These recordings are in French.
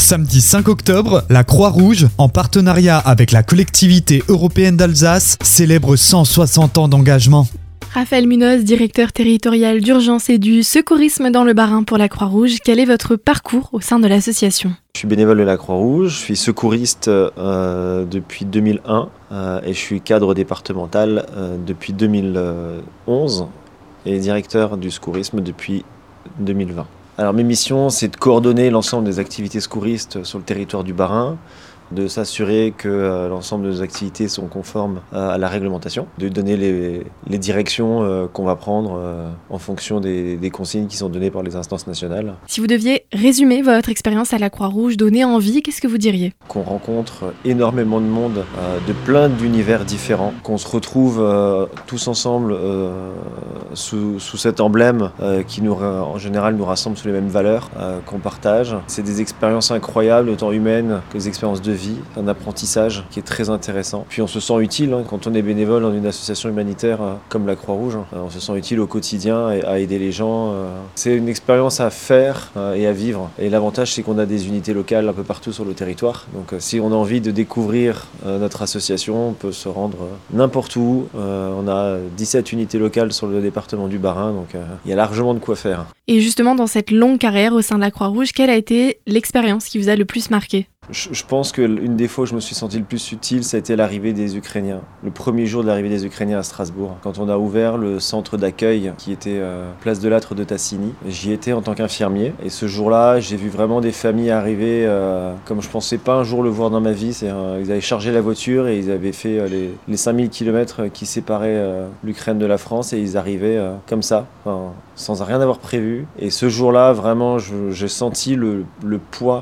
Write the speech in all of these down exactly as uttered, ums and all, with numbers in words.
samedi cinq octobre, la Croix-Rouge, en partenariat avec la collectivité européenne d'Alsace, célèbre cent soixante ans d'engagement. Raphaël Munoz, directeur territorial d'urgence et du secourisme dans le Bas-Rhin pour la Croix-Rouge. Quel est votre parcours au sein de l'association ? Je suis bénévole de la Croix-Rouge, je suis secouriste euh, depuis deux mille un euh, et je suis cadre départemental euh, depuis deux mille onze et directeur du secourisme depuis deux mille vingt. Alors mes missions, c'est de coordonner l'ensemble des activités secouristes sur le territoire du Bas-Rhin, de s'assurer que euh, l'ensemble de nos activités sont conformes euh, à la réglementation, de donner les, les directions euh, qu'on va prendre euh, en fonction des, des consignes qui sont données par les instances nationales. Si vous deviez résumer votre expérience à la Croix-Rouge, donner envie, qu'est-ce que vous diriez ? Qu'on rencontre énormément de monde, euh, de plein d'univers différents, qu'on se retrouve euh, tous ensemble euh, sous, sous cet emblème euh, qui nous, en général nous rassemble sous les mêmes valeurs euh, qu'on partage. C'est des expériences incroyables, autant humaines que des expériences de vie, un apprentissage qui est très intéressant. Puis on se sent utile hein, quand on est bénévole dans une association humanitaire euh, comme la Croix-Rouge. Hein. On se sent utile au quotidien et à aider les gens. Euh. C'est une expérience à faire euh, et à vivre. Et l'avantage, c'est qu'on a des unités locales un peu partout sur le territoire. Donc euh, si on a envie de découvrir euh, notre association, on peut se rendre euh, n'importe où. Euh, on a dix-sept unités locales sur le département du Bas-Rhin, donc euh, il y a largement de quoi faire. Et justement, dans cette longue carrière au sein de la Croix-Rouge, quelle a été l'expérience qui vous a le plus marqué ? Je, je pense que l'une des fois où je me suis senti le plus utile, ça a été l'arrivée des Ukrainiens. Le premier jour de l'arrivée des Ukrainiens à Strasbourg, quand on a ouvert le centre d'accueil qui était euh, place de Lattre de Tassigny. J'y étais en tant qu'infirmier et ce jour-là, j'ai vu vraiment des familles arriver euh, comme je pensais pas un jour le voir dans ma vie. C'est, euh, ils avaient chargé la voiture et ils avaient fait euh, les, les cinq mille kilomètres qui séparaient euh, l'Ukraine de la France et ils arrivaient euh, comme ça, enfin, sans rien avoir prévu. Et ce jour-là, vraiment, je, j'ai senti le, le poids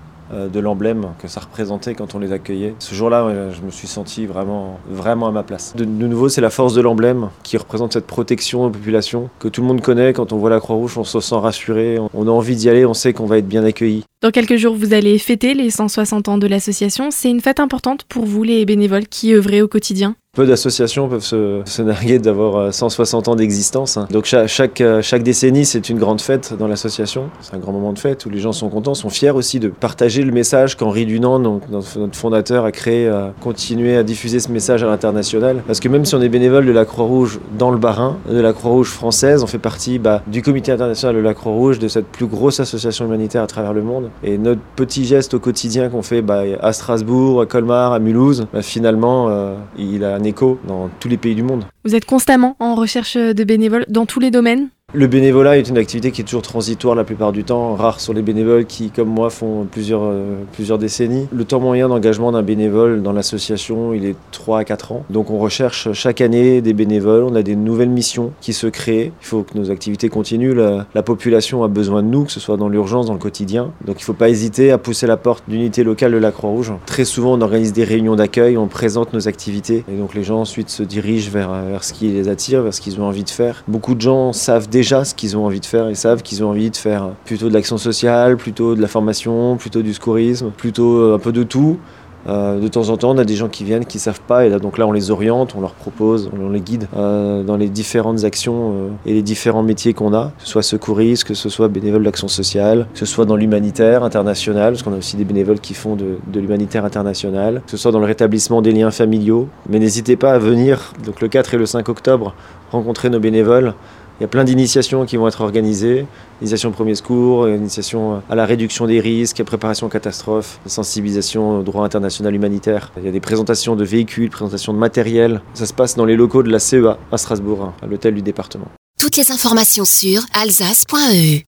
de l'emblème que ça représentait quand on les accueillait. Ce jour-là, je me suis senti vraiment, vraiment à ma place. De, de nouveau, c'est la force de l'emblème qui représente cette protection de la population que tout le monde connaît. Quand on voit la Croix-Rouge, on se sent rassuré, on a envie d'y aller, on sait qu'on va être bien accueilli. Dans quelques jours, vous allez fêter les cent soixante ans de l'association. C'est une fête importante pour vous, les bénévoles qui œuvrez au quotidien ? Peu d'associations peuvent se, se narguer d'avoir cent soixante ans d'existence. Donc chaque, chaque, chaque décennie, c'est une grande fête dans l'association. C'est un grand moment de fête où les gens sont contents, sont fiers aussi de partager le message qu'Henri Dunant, donc notre fondateur, a créé, a continué à diffuser ce message à l'international. Parce que même si on est bénévole de la Croix-Rouge dans le Bas-Rhin, de la Croix-Rouge française, on fait partie bah, du comité international de la Croix-Rouge, de cette plus grosse association humanitaire à travers le monde. Et notre petit geste au quotidien qu'on fait bah, à Strasbourg, à Colmar, à Mulhouse, bah, finalement, euh, il a un écho dans tous les pays du monde. Vous êtes constamment en recherche de bénévoles dans tous les domaines ? Le bénévolat est une activité qui est toujours transitoire la plupart du temps. Rares sont les bénévoles qui, comme moi, font plusieurs, euh, plusieurs décennies. Le temps moyen d'engagement d'un bénévole dans l'association, il est trois à quatre ans. Donc on recherche chaque année des bénévoles, on a des nouvelles missions qui se créent. Il faut que nos activités continuent. La, la population a besoin de nous, que ce soit dans l'urgence, dans le quotidien. Donc il ne faut pas hésiter à pousser la porte d'unité locale de la Croix-Rouge. Très souvent, on organise des réunions d'accueil, on présente nos activités. Et donc les gens ensuite se dirigent vers, vers ce qui les attire, vers ce qu'ils ont envie de faire. Beaucoup de gens savent déjà déjà ce qu'ils ont envie de faire. Ils savent qu'ils ont envie de faire plutôt de l'action sociale, plutôt de la formation, plutôt du secourisme, plutôt un peu de tout. Euh, de temps en temps, on a des gens qui viennent, qui ne savent pas, et là, donc là, on les oriente, on leur propose, on les guide euh, dans les différentes actions euh, et les différents métiers qu'on a, que ce soit secouriste, que ce soit bénévole d'action sociale, que ce soit dans l'humanitaire international, parce qu'on a aussi des bénévoles qui font de, de l'humanitaire international, que ce soit dans le rétablissement des liens familiaux. Mais n'hésitez pas à venir, donc le quatre et le cinq octobre, rencontrer nos bénévoles. Il y a plein d'initiations qui vont être organisées, initiation de premier secours, initiation à la réduction des risques, à préparation aux catastrophes, sensibilisation au droit international humanitaire. Il y a des présentations de véhicules, présentations de matériel. Ça se passe dans les locaux de la C E A à Strasbourg, à l'hôtel du département. Toutes les informations sur alsace point e u.